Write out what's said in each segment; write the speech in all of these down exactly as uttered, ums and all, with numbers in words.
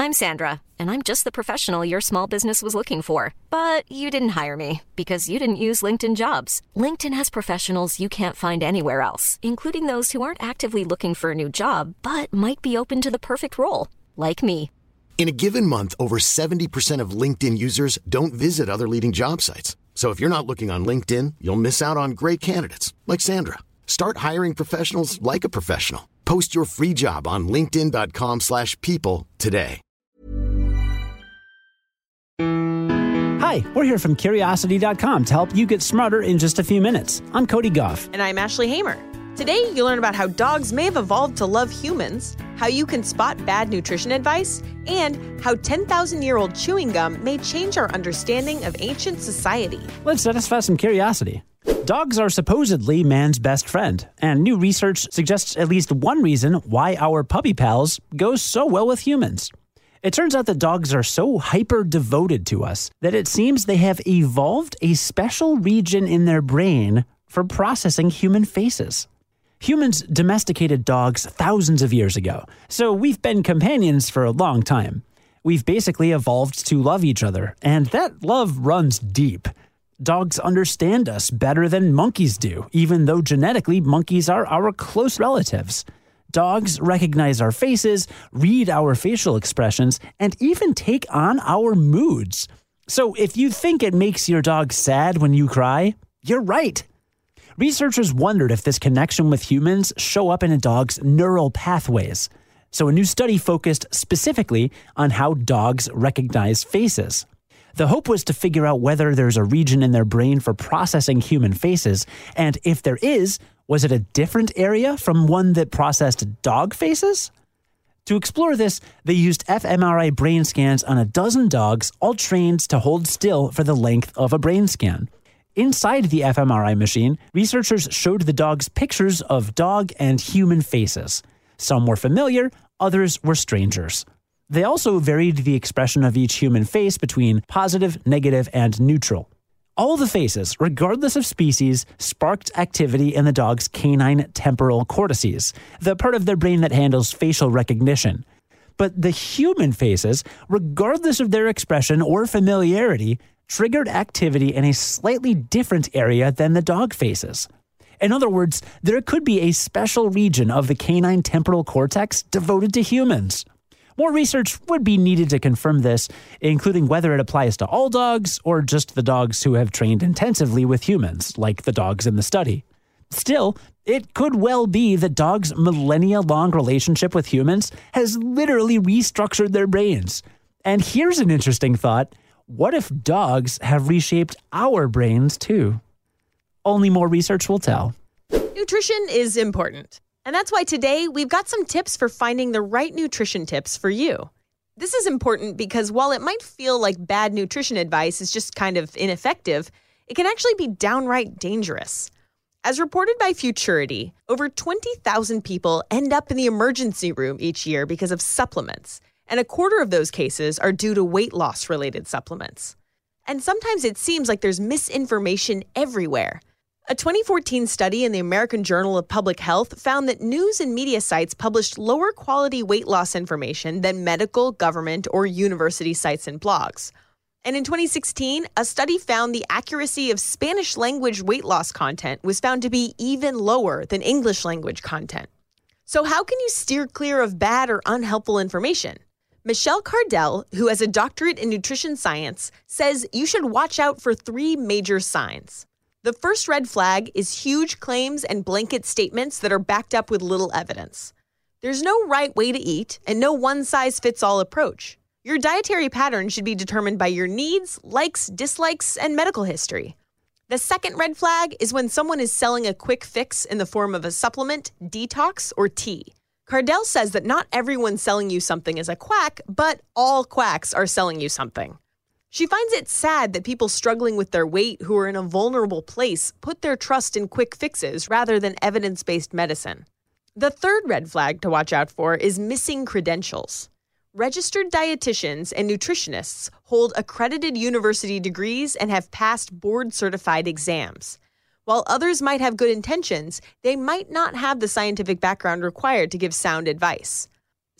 I'm Sandra, and I'm just the professional your small business was looking for. But you didn't hire me because you didn't use LinkedIn Jobs. LinkedIn has professionals you can't find anywhere else, including those who aren't actively looking for a new job, but might be open to the perfect role, like me. In a given month, over seventy percent of LinkedIn users don't visit other leading job sites. So if you're not looking on LinkedIn, you'll miss out on great candidates like Sandra. Start hiring professionals like a professional. Post your free job on linkedin.com slash people today. Hi, we're here from Curiosity dot com to help you get smarter in just a few minutes. I'm Cody Goff. And I'm Ashley Hamer. Today, you'll learn about how dogs may have evolved to love humans, how you can spot bad nutrition advice, and how ten thousand year old chewing gum may change our understanding of ancient society. Let's satisfy some curiosity. Dogs are supposedly man's best friend, and new research suggests at least one reason why our puppy pals go so well with humans. It turns out that dogs are so hyper-devoted to us that it seems they have evolved a special region in their brain for processing human faces. Humans domesticated dogs thousands of years ago, so we've been companions for a long time. We've basically evolved to love each other, and that love runs deep. Dogs understand us better than monkeys do, even though genetically monkeys are our close relatives. Dogs recognize our faces, read our facial expressions, and even take on our moods. So if you think it makes your dog sad when you cry, you're right. Researchers wondered if this connection with humans show up in a dog's neural pathways. So a new study focused specifically on how dogs recognize faces. The hope was to figure out whether there's a region in their brain for processing human faces, and if there is, was it a different area from one that processed dog faces? To explore this, they used fMRI brain scans on a dozen dogs, all trained to hold still for the length of a brain scan. Inside the fMRI machine, researchers showed the dogs pictures of dog and human faces. Some were familiar, others were strangers. They also varied the expression of each human face between positive, negative, and neutral. All the faces, regardless of species, sparked activity in the dog's canine temporal cortices, the part of their brain that handles facial recognition. But the human faces, regardless of their expression or familiarity, triggered activity in a slightly different area than the dog faces. In other words, there could be a special region of the canine temporal cortex devoted to humans. More research would be needed to confirm this, including whether it applies to all dogs or just the dogs who have trained intensively with humans, like the dogs in the study. Still, it could well be that dogs' millennia-long relationship with humans has literally restructured their brains. And here's an interesting thought. What if dogs have reshaped our brains too? Only more research will tell. Nutrition is important. And that's why today we've got some tips for finding the right nutrition tips for you. This is important because while it might feel like bad nutrition advice is just kind of ineffective, it can actually be downright dangerous. As reported by Futurity, over twenty thousand people end up in the emergency room each year because of supplements, and a quarter of those cases are due to weight loss-related supplements. And sometimes it seems like there's misinformation everywhere. A twenty fourteen study in the American Journal of Public Health found that news and media sites published lower quality weight loss information than medical, government, or university sites and blogs. And in twenty sixteen, a study found the accuracy of Spanish language weight loss content was found to be even lower than English language content. So how can you steer clear of bad or unhelpful information? Michelle Cardell, who has a doctorate in nutrition science, says you should watch out for three major signs. The first red flag is huge claims and blanket statements that are backed up with little evidence. There's no right way to eat and no one-size-fits-all approach. Your dietary pattern should be determined by your needs, likes, dislikes, and medical history. The second red flag is when someone is selling a quick fix in the form of a supplement, detox, or tea. Cardell says that not everyone selling you something is a quack, but all quacks are selling you something. She finds it sad that people struggling with their weight who are in a vulnerable place put their trust in quick fixes rather than evidence-based medicine. The third red flag to watch out for is missing credentials. Registered dietitians and nutritionists hold accredited university degrees and have passed board-certified exams. While others might have good intentions, they might not have the scientific background required to give sound advice.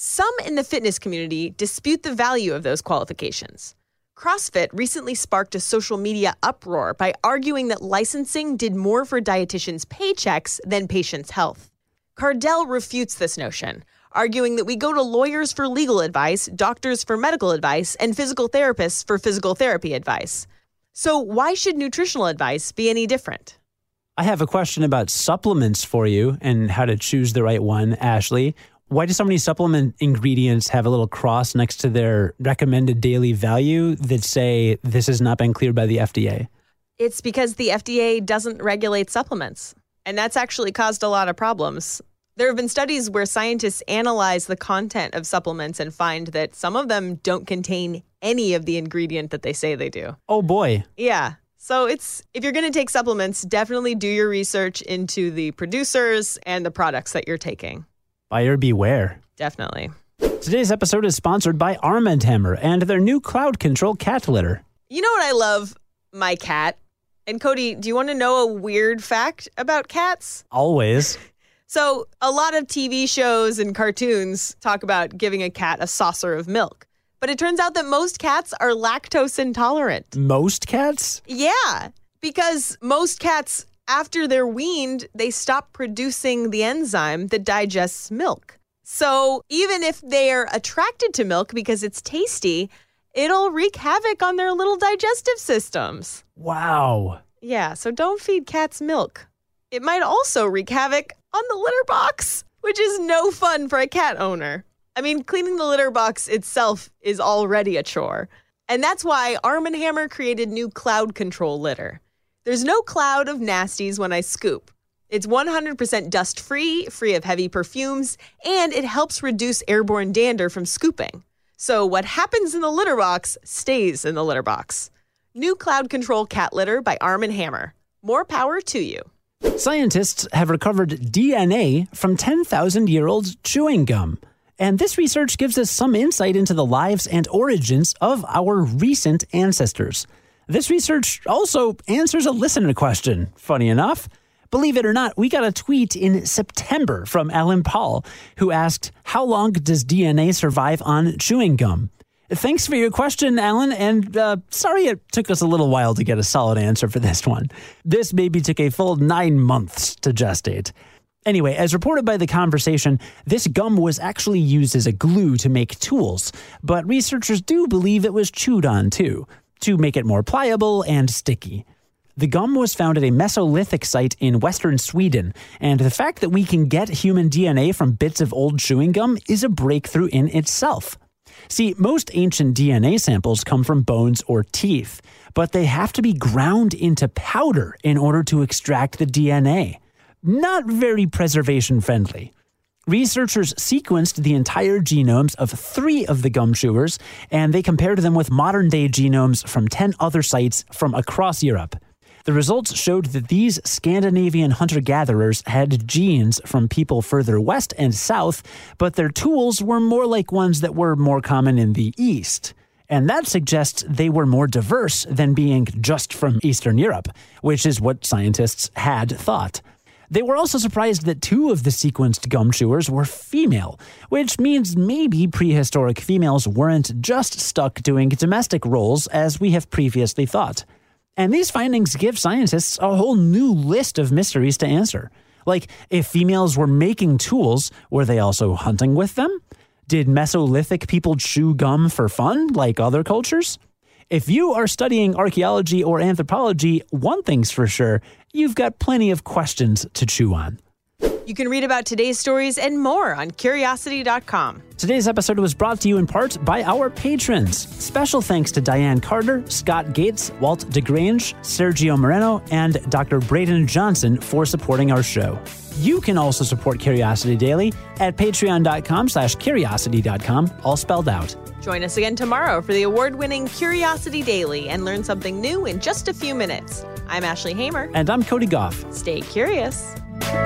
Some in the fitness community dispute the value of those qualifications. CrossFit recently sparked a social media uproar by arguing that licensing did more for dietitians' paychecks than patients' health. Cardell refutes this notion, arguing that we go to lawyers for legal advice, doctors for medical advice, and physical therapists for physical therapy advice. So why should nutritional advice be any different? I have a question about supplements for you and how to choose the right one, Ashley. Why do so many supplement ingredients have a little cross next to their recommended daily value that say this has not been cleared by the F D A? It's because the F D A doesn't regulate supplements, and that's actually caused a lot of problems. There have been studies where scientists analyze the content of supplements and find that some of them don't contain any of the ingredient that they say they do. Oh boy. Yeah. So it's if you're going to take supplements, definitely do your research into the producers and the products that you're taking. Buyer beware. Definitely. Today's episode is sponsored by Arm and Hammer and their new Cloud Control cat litter. You know what I love? My cat. And Cody, do you want to know a weird fact about cats? Always. So a lot of T V shows and cartoons talk about giving a cat a saucer of milk. But it turns out that most cats are lactose intolerant. Most cats? Yeah, because most cats, after they're weaned, they stop producing the enzyme that digests milk. So even if they're attracted to milk because it's tasty, it'll wreak havoc on their little digestive systems. Wow. Yeah, so don't feed cats milk. It might also wreak havoc on the litter box, which is no fun for a cat owner. I mean, cleaning the litter box itself is already a chore. And that's why Arm and Hammer created new Cloud Control litter. There's no cloud of nasties when I scoop. It's one hundred percent dust-free, free of heavy perfumes, and it helps reduce airborne dander from scooping. So what happens in the litter box stays in the litter box. New Cloud Control cat litter by Arm and Hammer. More power to you. Scientists have recovered D N A from ten thousand year old chewing gum. And this research gives us some insight into the lives and origins of our recent ancestors. This research also answers a listener question, funny enough. Believe it or not, we got a tweet in September from Alan Paul, who asked, how long does D N A survive on chewing gum? Thanks for your question, Alan, and uh, sorry it took us a little while to get a solid answer for this one. This baby took a full nine months to gestate. Anyway, as reported by The Conversation, this gum was actually used as a glue to make tools, but researchers do believe it was chewed on too, to make it more pliable and sticky. The gum was found at a Mesolithic site in western Sweden, and the fact that we can get human D N A from bits of old chewing gum is a breakthrough in itself. See, most ancient D N A samples come from bones or teeth, but they have to be ground into powder in order to extract the D N A. Not very preservation friendly. Researchers sequenced the entire genomes of three of the gum chewers, and they compared them with modern-day genomes from ten other sites from across Europe. The results showed that these Scandinavian hunter-gatherers had genes from people further west and south, but their tools were more like ones that were more common in the East. And that suggests they were more diverse than being just from Eastern Europe, which is what scientists had thought. They were also surprised that two of the sequenced gum chewers were female, which means maybe prehistoric females weren't just stuck doing domestic roles as we have previously thought. And these findings give scientists a whole new list of mysteries to answer. Like, if females were making tools, were they also hunting with them? Did Mesolithic people chew gum for fun, like other cultures? If you are studying archaeology or anthropology, one thing's for sure, you've got plenty of questions to chew on. You can read about today's stories and more on curiosity dot com. Today's episode was brought to you in part by our patrons. Special thanks to Diane Carter, Scott Gates, Walt DeGrange, Sergio Moreno, and Doctor Braden Johnson for supporting our show. You can also support Curiosity Daily at patreon.com slash curiosity.com, all spelled out. Join us again tomorrow for the award-winning Curiosity Daily and learn something new in just a few minutes. I'm Ashley Hamer. And I'm Cody Goff. Stay curious.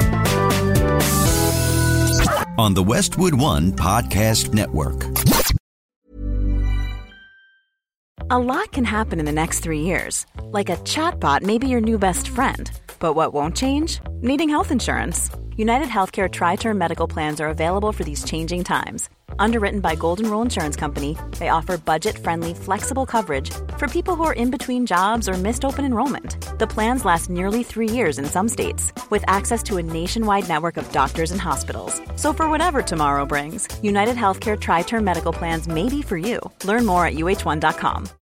On the Westwood One Podcast Network. A lot can happen in the next three years. Like a chatbot may be your new best friend. But what won't change? Needing health insurance. United Healthcare Tri-Term Medical Plans are available for these changing times. Underwritten by Golden Rule Insurance Company, they offer budget-friendly, flexible coverage for people who are in between jobs or missed open enrollment. The plans last nearly three years in some states, with access to a nationwide network of doctors and hospitals. So for whatever tomorrow brings, United Healthcare Tri-Term Medical Plans may be for you. Learn more at U H one dot com.